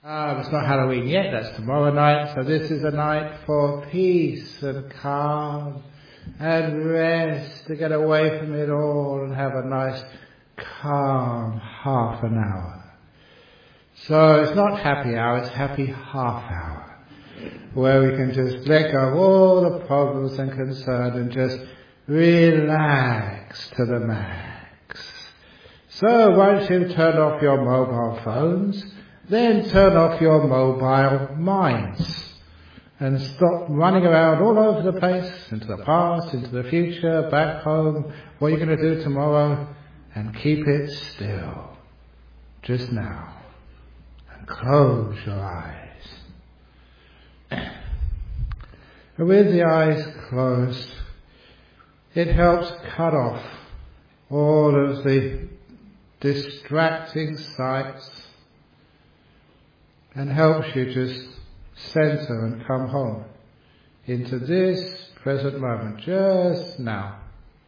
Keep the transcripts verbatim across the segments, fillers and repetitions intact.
Ah, it's not Halloween yet, that's tomorrow night, so this is a night for peace and calm and rest, to get away from it all and have a nice calm half an hour. So it's not happy hour, it's happy half hour, where we can just let go of all the problems and concerns and just relax to the max. So once you've turned off your mobile phones, then turn off your mobile minds and stop running around all over the place, into the past, into the future, back home, what you're going to do tomorrow, and keep it still, just now, and close your eyes. And with the eyes closed, it helps cut off all of the distracting sights and helps you just center and come home into this present moment, just now.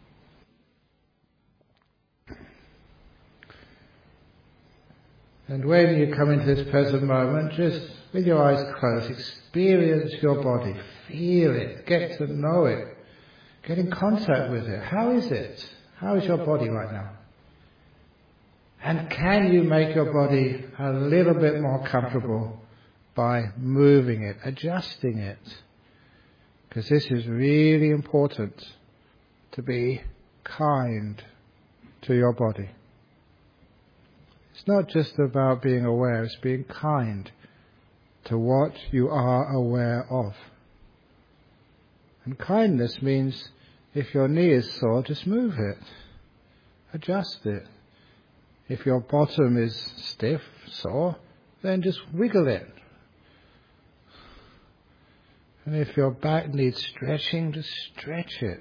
And when you come into this present moment, just with your eyes closed, experience your body, feel it, get to know it, get in contact with it. How is it? How is your body right now? And can you make your body a little bit more comfortable by moving it, adjusting it? Because this is really important, to be kind to your body. It's not just about being aware, it's being kind to what you are aware of. And kindness means if your knee is sore, just move it, adjust it. If your bottom is stiff, sore, then just wiggle it. And if your back needs stretching, just stretch it.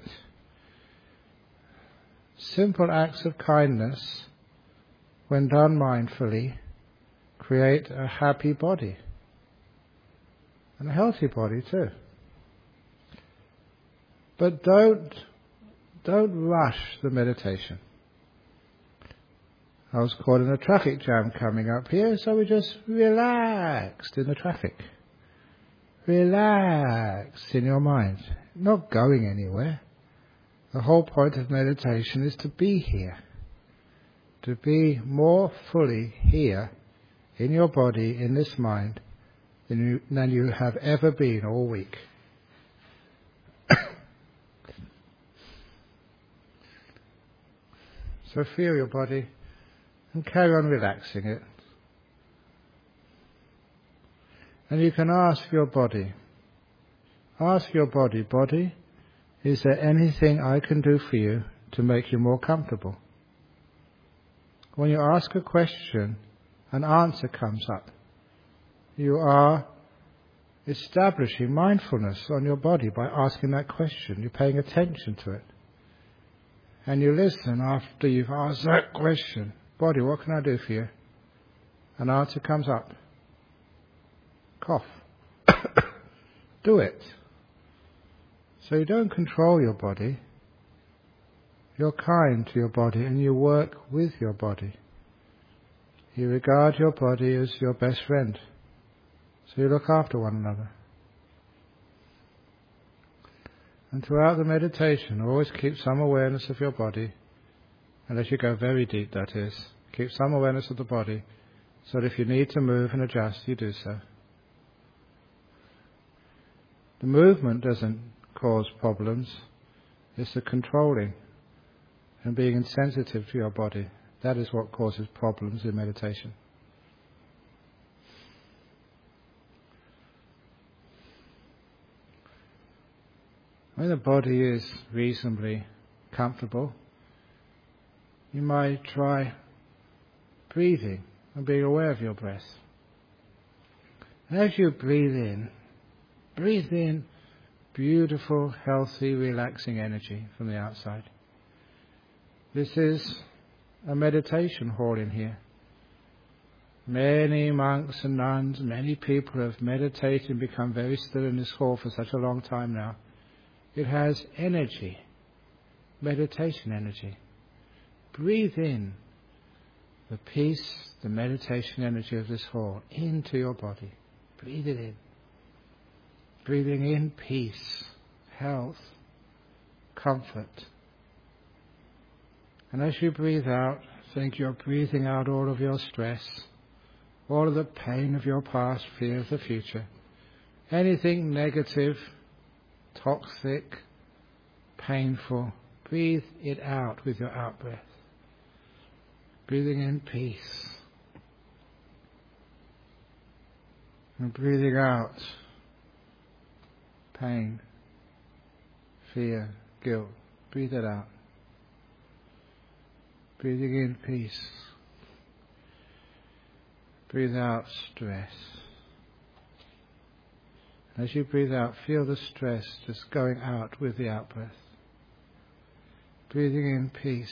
Simple acts of kindness, when done mindfully, create a happy body. And a healthy body too. But don't, don't rush the meditation. I was caught in a traffic jam coming up here, so we just relaxed in the traffic. Relaxed in your mind, not going anywhere. The whole point of meditation is to be here, to be more fully here in your body, in this mind, than you, than you have ever been all week. So feel your body and carry on relaxing it. And you can ask your body, ask your body, body, is there anything I can do for you to make you more comfortable? When you ask a question, an answer comes up. You are establishing mindfulness on your body by asking that question. You're paying attention to it. And you listen after you've asked that question. Body, what can I do for you? An answer comes up. Cough. Do it. So you don't control your body. You're kind to your body and you work with your body. You regard your body as your best friend. So you look after one another. And throughout the meditation, always keep some awareness of your body. Unless you go very deep, that is. Keep some awareness of the body, so that if you need to move and adjust, you do so. The movement doesn't cause problems. It's the controlling and being insensitive to your body. That is what causes problems in meditation. When the body is reasonably comfortable, you might try breathing and being aware of your breath. As you breathe in, breathe in beautiful, healthy, relaxing energy from the outside. This is a meditation hall in here. Many monks and nuns, many people have meditated and become very still in this hall for such a long time now. It has energy, meditation energy. Breathe in the peace, the meditation energy of this hall into your body. Breathe it in. Breathing in peace, health, comfort. And as you breathe out, think you're breathing out all of your stress, all of the pain of your past, fear of the future. Anything negative, toxic, painful, breathe it out with your out-breath. Breathing in peace. And breathing out pain, fear, guilt. Breathe it out. Breathing in peace. Breathe out stress. As you breathe out, feel the stress just going out with the out-breath. Breathing in peace.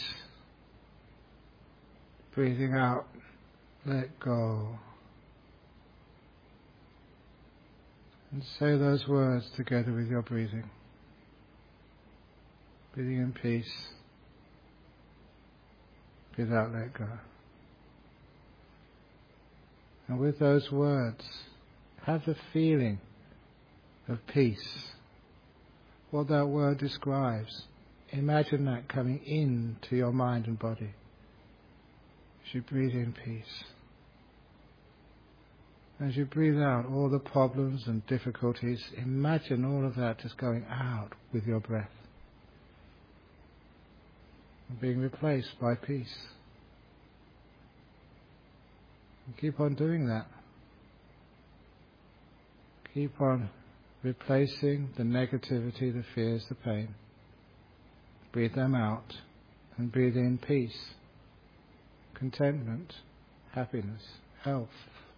Breathing out, let go. And say those words together with your breathing. Breathing in peace. Breathe out, let go. And with those words, have the feeling of peace. What that word describes. Imagine that coming into your mind and body. As you breathe in peace. As you breathe out all the problems and difficulties, imagine all of that just going out with your breath. And being replaced by peace. And keep on doing that. Keep on replacing the negativity, the fears, the pain. Breathe them out and breathe in peace, contentment, happiness, health.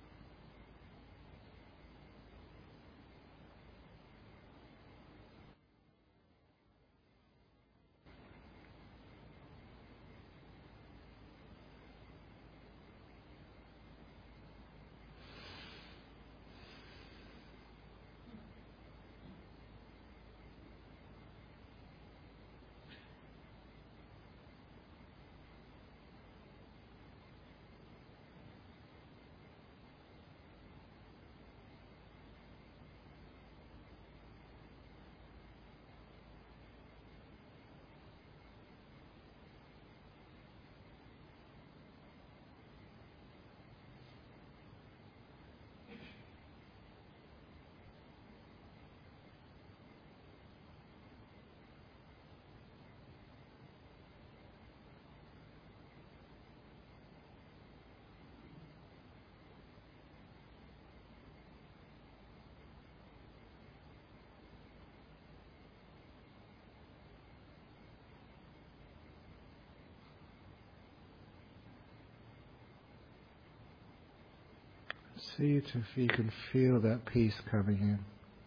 See if you can feel that peace coming in.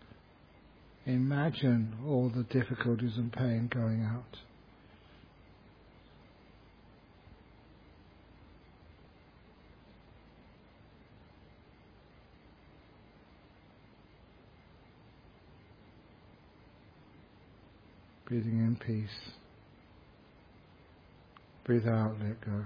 Imagine all the difficulties and pain going out. Breathing in peace. Breathe out, let go.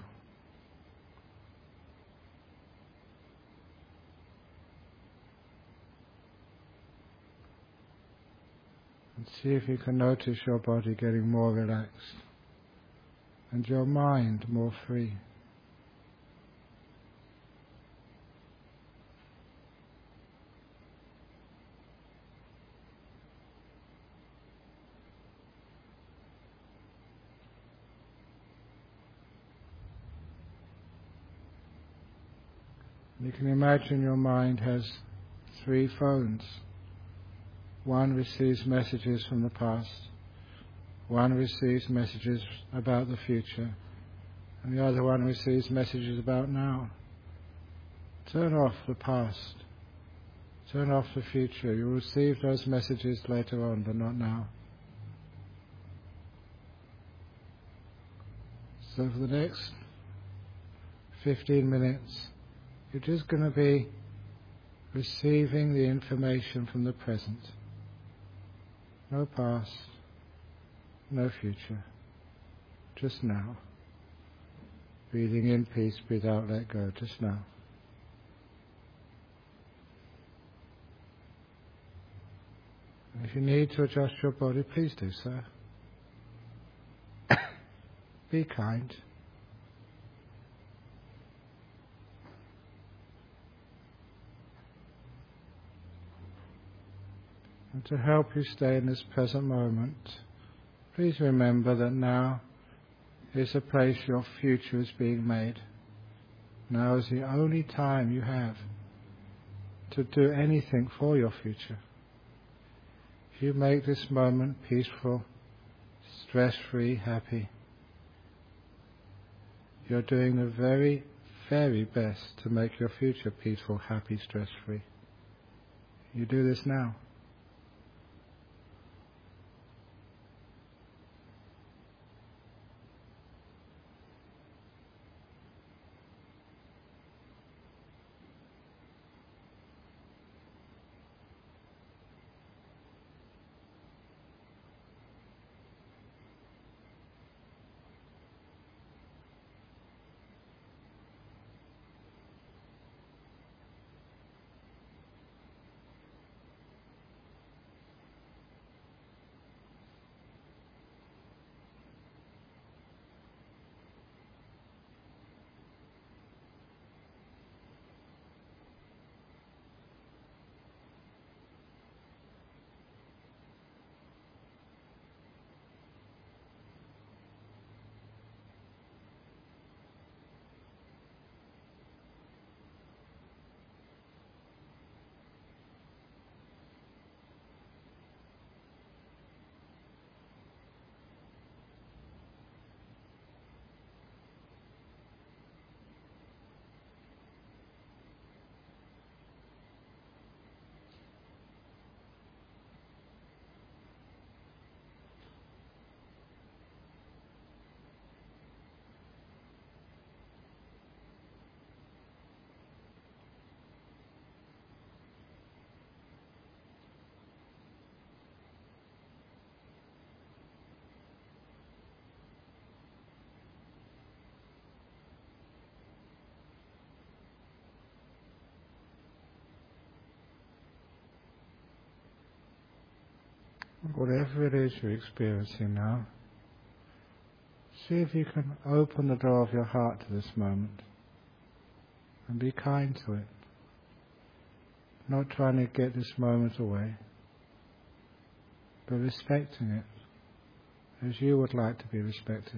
And see if you can notice your body getting more relaxed and your mind more free. You can imagine your mind has three phones. One receives messages from the past, one receives messages about the future, and the other one receives messages about now. Turn off the past, turn off the future. You'll receive those messages later on, but not now. So for the next fifteen minutes, you're just going to be receiving the information from the present. No past, no future, just now. Breathing in peace, breathe out, let go, just now. If you need to adjust your body, please do so. Be kind. And to help you stay in this present moment, please remember that now is the place your future is being made. Now is the only time you have to do anything for your future. If you make this moment peaceful, stress-free, happy, you're doing the very, very best to make your future peaceful, happy, stress-free. You do this now. Whatever it is you're experiencing now, see if you can open the door of your heart to this moment and be kind to it. Not trying to get this moment away, but respecting it as you would like to be respected.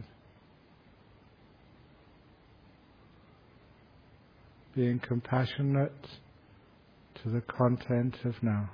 Being compassionate to the content of now.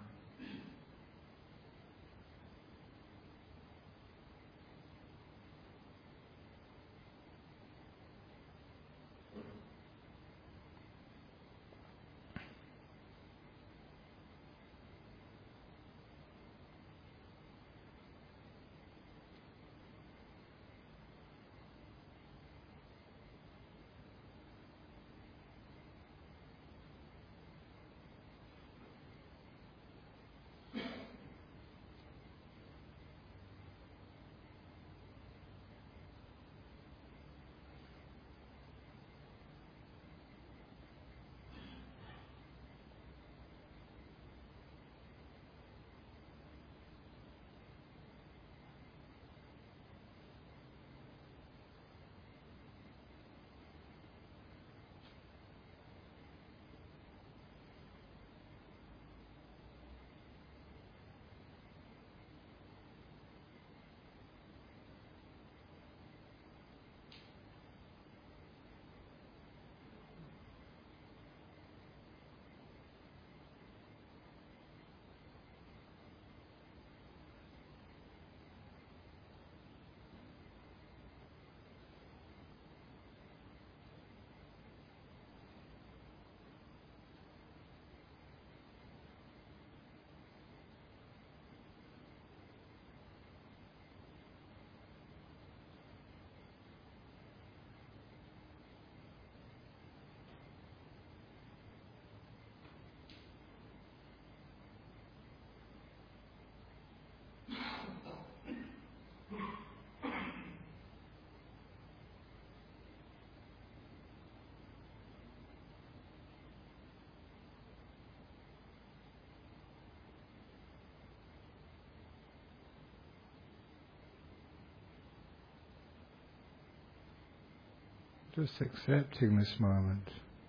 Just accepting this moment,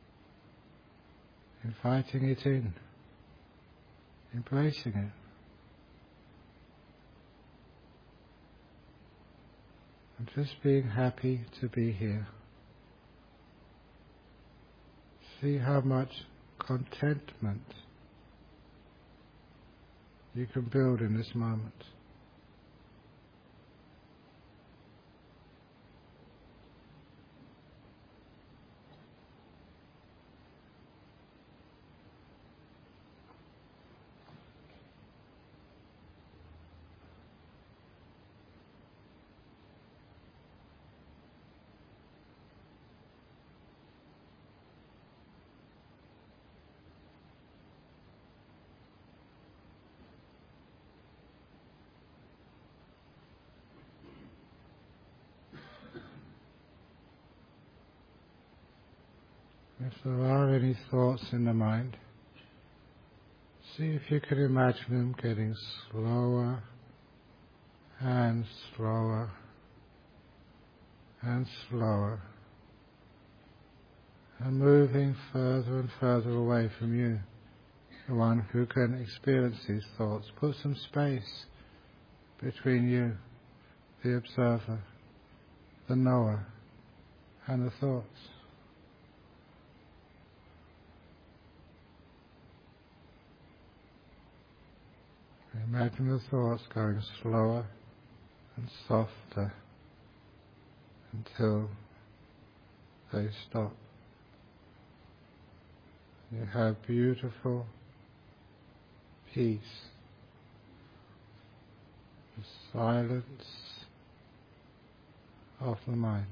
inviting it in, embracing it. And just being happy to be here. See how much contentment you can build in this moment. If there are any thoughts in the mind, see if you can imagine them getting slower and slower and slower and moving further and further away from you, the one who can experience these thoughts. Put some space between you, the observer, the knower, and the thoughts. Imagine the thoughts going slower and softer until they stop. You have beautiful peace, the silence of the mind.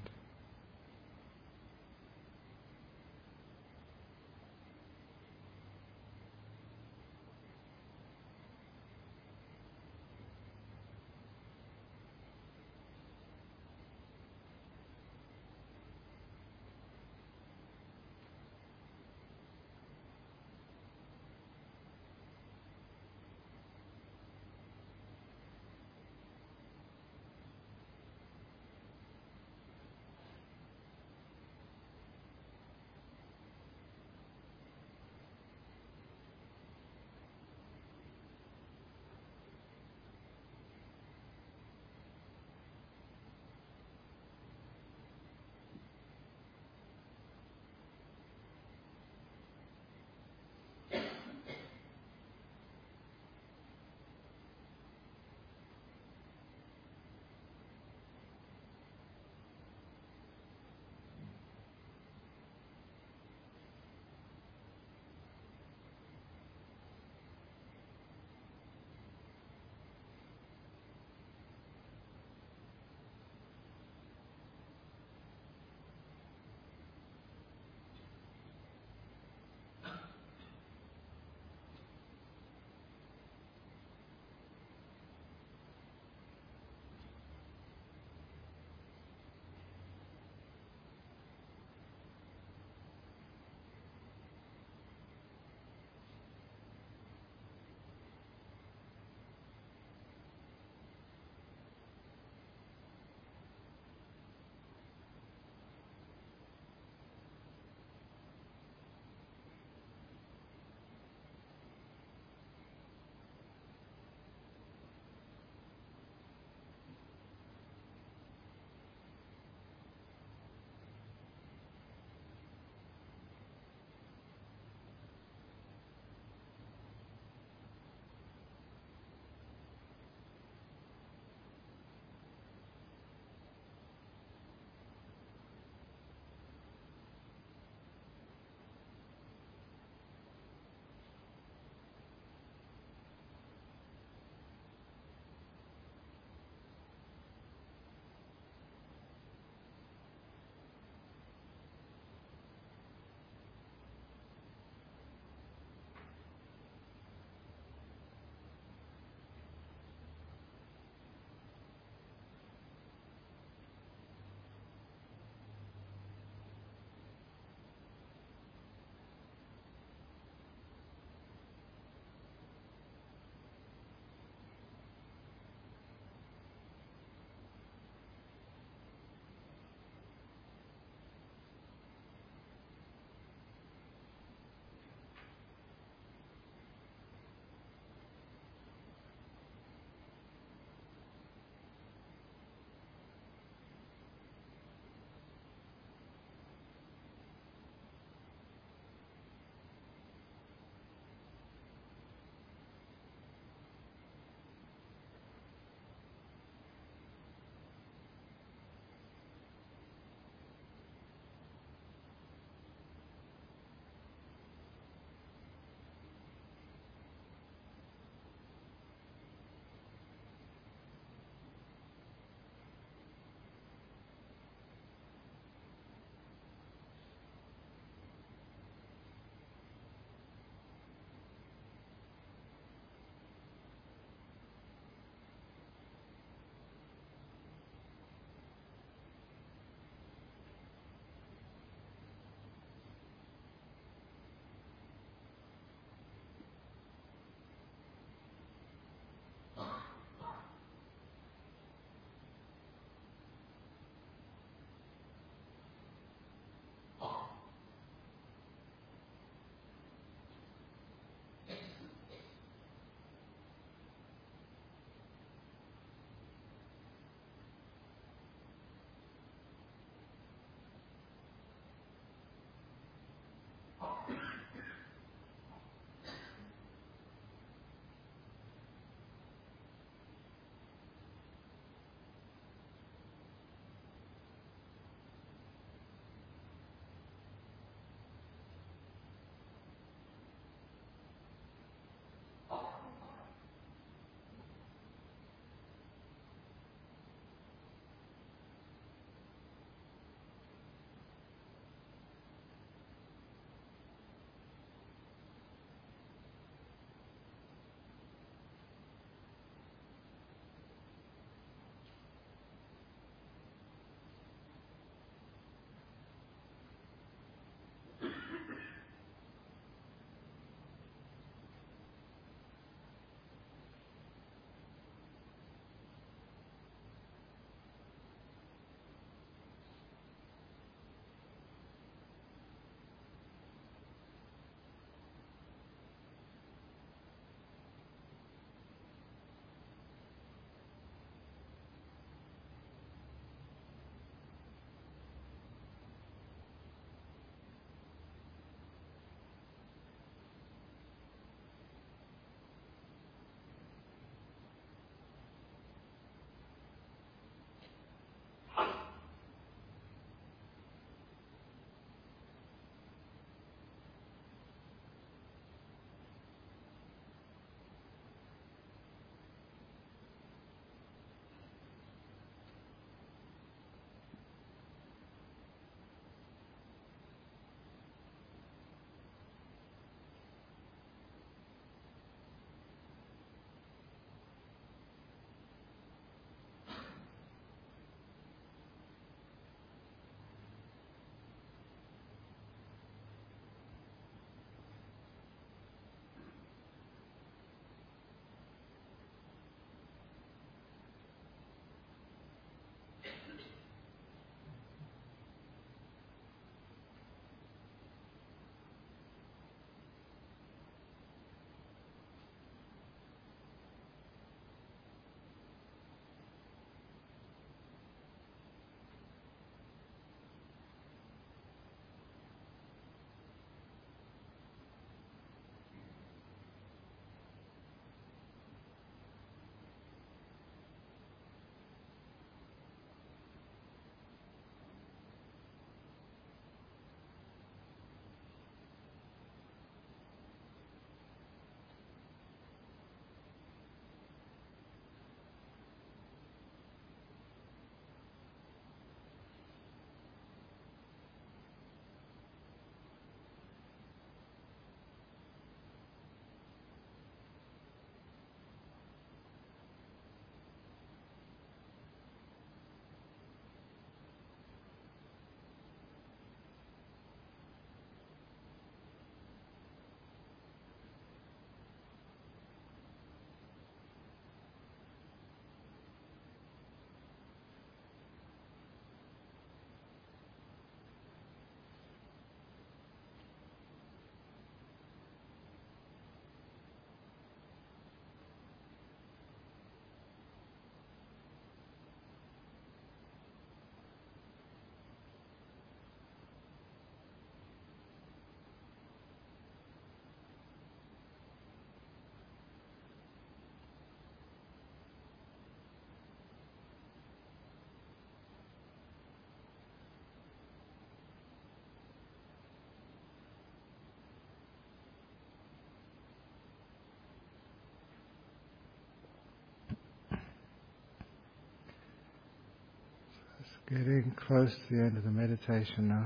Getting close to the end of the meditation now.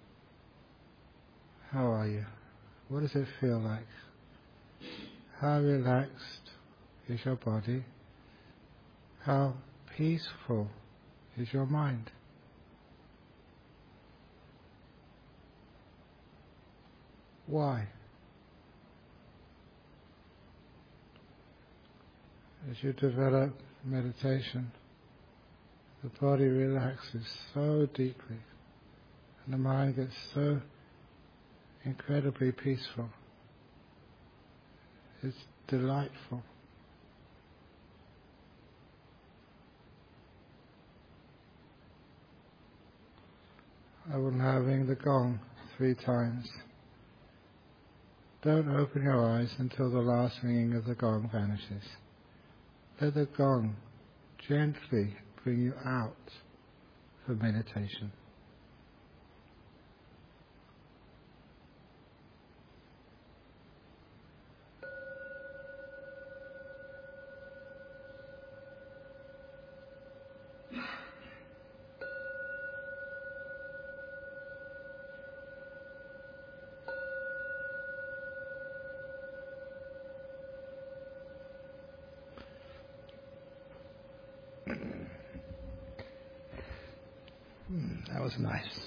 How are you? What does it feel like? How relaxed is your body? How peaceful is your mind? Why? As you develop meditation, the body relaxes so deeply and the mind gets so incredibly peaceful. It's delightful. I will now ring the gong three times. Don't open your eyes until the last ringing of the gong vanishes. Let the gong gently bring you out for meditation. That was nice.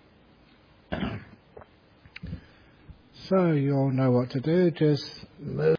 So you all know what to do, just move